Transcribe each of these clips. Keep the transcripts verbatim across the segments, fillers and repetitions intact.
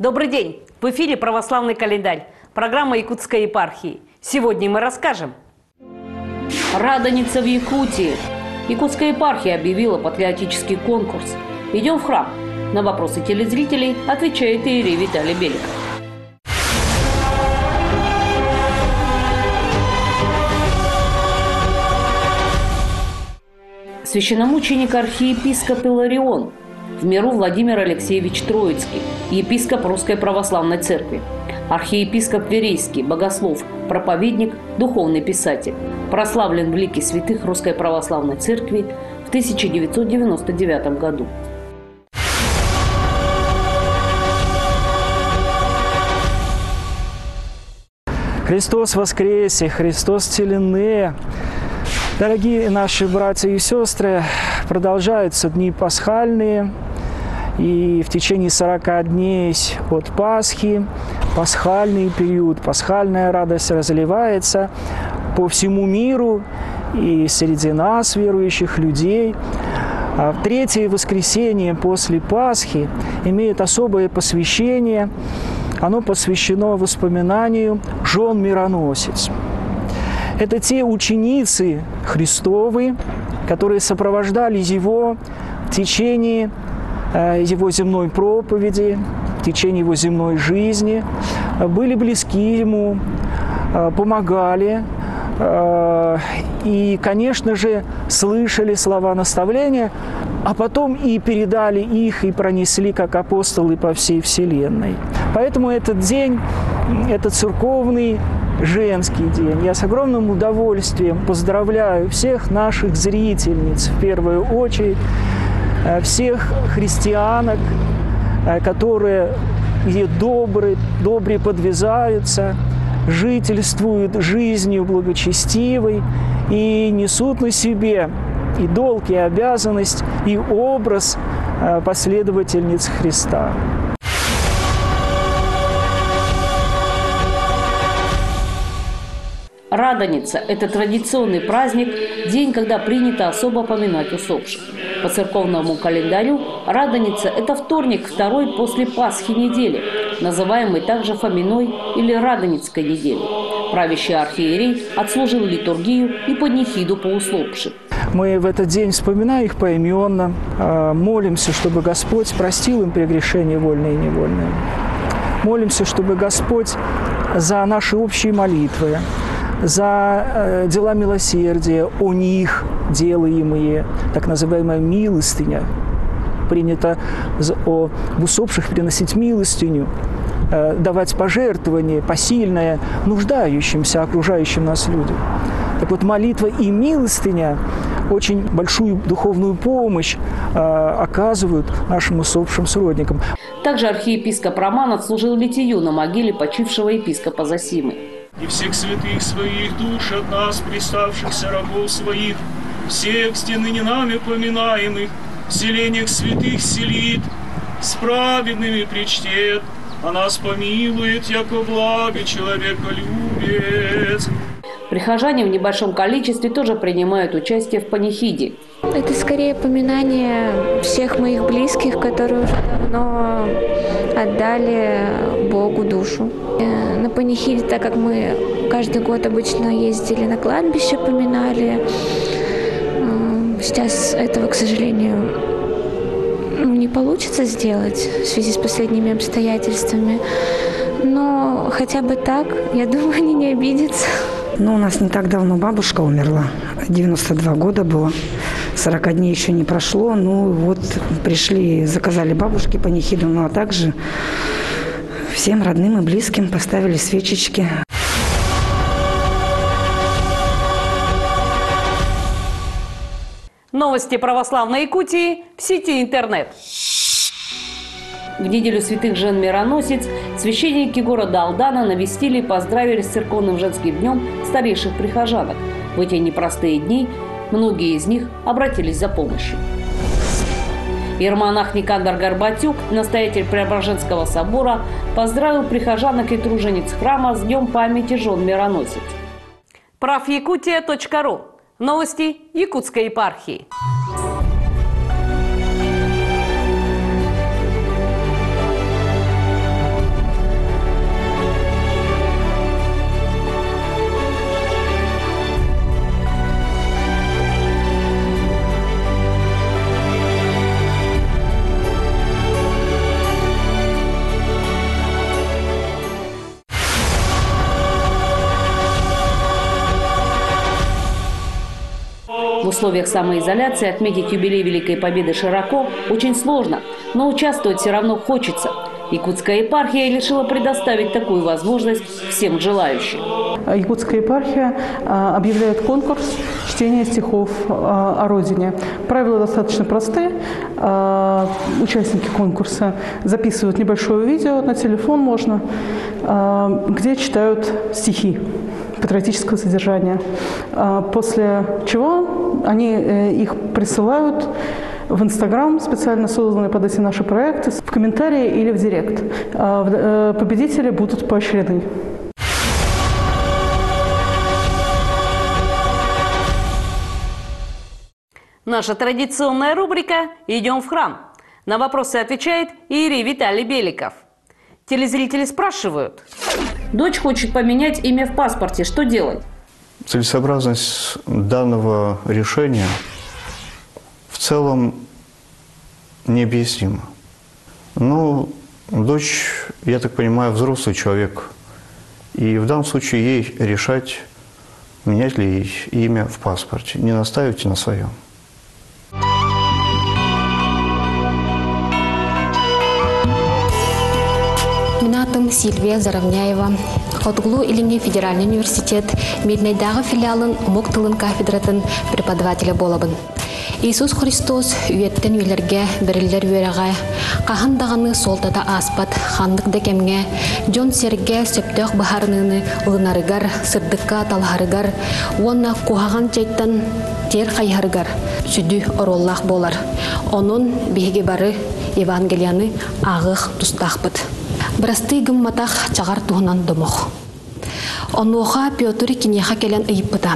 Добрый день! В эфире «Православный календарь», программа Якутской епархии. Сегодня мы расскажем. Радоница в Якутии. Якутская епархия объявила патриотический конкурс. Идем в храм. На вопросы телезрителей отвечает иерей Виталий Беликов. Священномученик архиепископ Иларион, в миру Владимир Алексеевич Троицкий, епископ Русской Православной Церкви, архиепископ Верейский, богослов, проповедник, духовный писатель, прославлен в лике святых Русской Православной Церкви в тысяча девятьсот девяносто девятом году. Христос воскресе, Христос телене. Дорогие наши братья и сестры, продолжаются дни пасхальные, и в течение сорока дней от Пасхи пасхальный период, пасхальная радость разливается по всему миру и среди нас, верующих людей. А третье воскресенье после Пасхи имеет особое посвящение. Оно посвящено воспоминанию жен мироносец. Это те ученицы Христовы, которые сопровождали Его в течение Его земной проповеди, в течение Его земной жизни, были близки Ему, помогали и, конечно же, слышали слова наставления, а потом и передали их, и пронесли как апостолы по всей вселенной. Поэтому этот день, это церковный женский день. Я с огромным удовольствием поздравляю всех наших зрительниц, в первую очередь, всех христианок, которые добры, добре подвязаются, жительствуют жизнью благочестивой и несут на себе и долг, и обязанность, и образ последовательниц Христа. Радоница – это традиционный праздник, день, когда принято особо поминать усопших. По церковному календарю Радоница – это вторник второй после Пасхи недели, называемый также Фоминой или Радоницкой неделей. Правящий архиерей отслужил литургию и панихиду по усопшим. Мы в этот день вспоминаем их поименно, молимся, чтобы Господь простил им прегрешения вольные и невольные. Молимся, чтобы Господь за наши общие молитвы, за дела милосердия, о них делаемые, так называемая милостыня. Принято о усопших приносить милостыню, давать пожертвование посильное нуждающимся, окружающим нас людям. Так вот, молитва и милостыня очень большую духовную помощь э, оказывают нашим усопшим сродникам. Также архиепископ Роман отслужил литию на могиле почившего епископа Зосимы. И всех святых своих душ от нас, приставшихся рабов своих, всех стены не нами поминаемых, в селениях святых селит, с праведными причтет, а нас помилует, яко благо человеколюбец. Прихожане в небольшом количестве тоже принимают участие в панихиде. Это скорее поминание всех моих близких, которые уже давно отдали Богу душу. На панихиде, так как мы каждый год обычно ездили на кладбище, поминали, сейчас этого, к сожалению, не получится сделать в связи с последними обстоятельствами. Но хотя бы так, я думаю, они не обидятся. Ну, у нас не так давно бабушка умерла, девяносто два года было, сорок дней еще не прошло. Ну, вот пришли, заказали бабушке панихиду, ну, а также всем родным и близким поставили свечечки. Новости православной Якутии в сети интернет. В неделю святых жен мироносец священники города Алдана навестили и поздравили с церковным женским днем старейших прихожанок. В эти непростые дни многие из них обратились за помощью. Иеромонах Никандр Горбатюк, настоятель Преображенского собора, поздравил прихожанок и тружениц храма с днем памяти жен мироносец. прав якутия точка ру. Новости Якутской епархии. условиях самоизоляции отметить юбилей Великой Победы широко очень сложно, но участвовать все равно хочется. Якутская епархия решила предоставить такую возможность всем желающим. Якутская епархия объявляет конкурс чтения стихов о Родине. Правила достаточно просты. Участники конкурса записывают небольшое видео, на телефон можно, где читают стихи патриотического содержания. После чего они их присылают в Инстаграм, специально созданный под эти наши проекты, в комментарии или в директ. Победители будут поощрены. Наша традиционная рубрика «Идем в храм». На вопросы отвечает иерей Виталий Беликов. Телезрители спрашивают. Дочь хочет поменять имя в паспорте. Что делать? Целесообразность данного решения в целом необъяснима. Но дочь, я так понимаю, взрослый человек. И в данном случае ей решать, менять ли ей имя в паспорте. Не наставите на своем. Минатым Сильвия Заровняева. Хотглу Илимне федеральный университет Меднайдағы филиалын Мук тылын кафедратын преподавателя болабын. Иисус Христос үйеттен үйлерге бірілдер өреға, қағындағаны солтада аспат, хандық декемге, жон серге сөптөк бұхарыныны ұлынарыгар, сырдыққа талхарыгар, онна кухаған жайттан тер қайхарыгар, сүді ороллақ болар. Onun бейге бары Евангелияны ағық тұстақпыт. Бірасты гым матақ чағар туғынан домоқ. Онуға Петр кинеха келен ұйыппыта.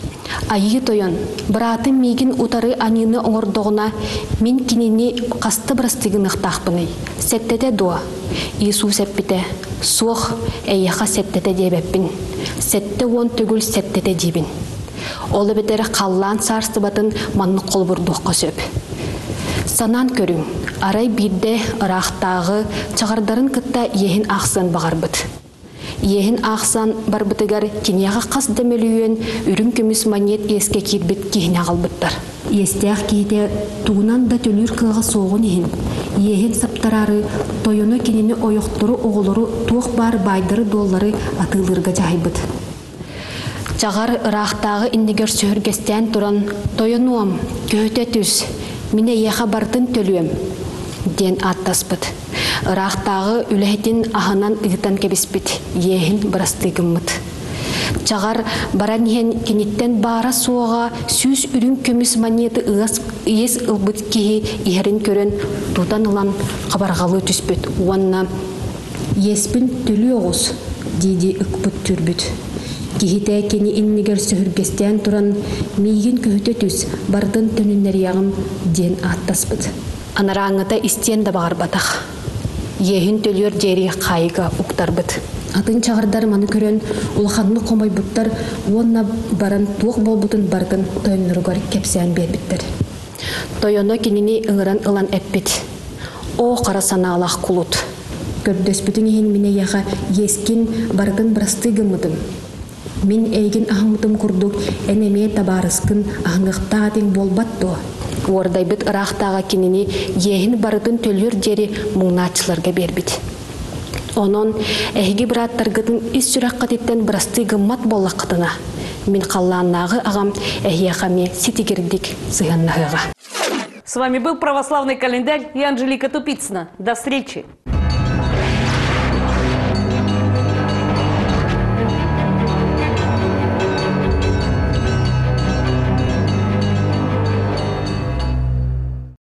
Айы тойон, братым мегин утары анины оңырдығына мен кинени қасты бірастығын ұқтақпыны. Сәттеде дуа. Иисус әппіте, соқ әйеға сәттеде дебеппін. Сәтте он түгіл сәттеде дебін. Олы бетері қаллан сарсы батын манны қол бұрдуққа сөп. Санан көрің, арай бірде ырақтағы чағардарын кітта ехін ақсын бағарбыт. Ехін ақсан барбытыгар кинеға қас дәмелуен үрін көміс монет еске кербет кейін ағалбыттар. Естеақ кейде туынан да төлір қылға соғын ехін. Ехін саптарары тойыны кенені ойықтыры оғылыры туық бар байдыры доллары атылырға жайбыт. Чағар ырақтағы иннегер сөхіргестен тұран тойынуам, көте түс, мене еға бартын төлуем, ден аттаспыт. Рақтағы үләйтін ағынан ұғытан кебіспіт, ехін бірастығымыт. Чағар баран ехен кенеттен бара суаға сүз үрін көміс монеті ес ұлбыт кейі ерін көрін тудан ұлан қабарғалы түспіт. Уанна еспін түлі оғыз дейді үкпіт түрбіт. Кейіті кені иннегер сөхіргестен тұран мейгін көхіте түс бардын түнінер яғым ден аттаспыт. Анараңыта истен да бағар батақ. Ехін төлер дері қайыға ұқтарбыт. Атын чағырдар маны көрен ұлғанны қомай бұттар, онна баран туық болбутын бардын тойынырғар кепсиян бербіттер. Тойыны кеніне ұңыран ұлан әппет. О қарасана алақ құлут. Көрдөспітін ехін мене яға ескін бардын бірастығымыдым. Мен әйген ағымытым күрдік, әнеме табарыскын ағыңықта адың болбатты. Ордайбыт ырақтаға кеніне ехін барытын төлер дері мұңнатшыларға бербіт. Онын әйге біраттарғытын ис сүраққа теттен бірастығы мат боллақытына. Мен қалланнағы ағам әйеқаме сетігердік сығаннағыға. С вами был православный календарь и Анжелика Тупицына. До встречи!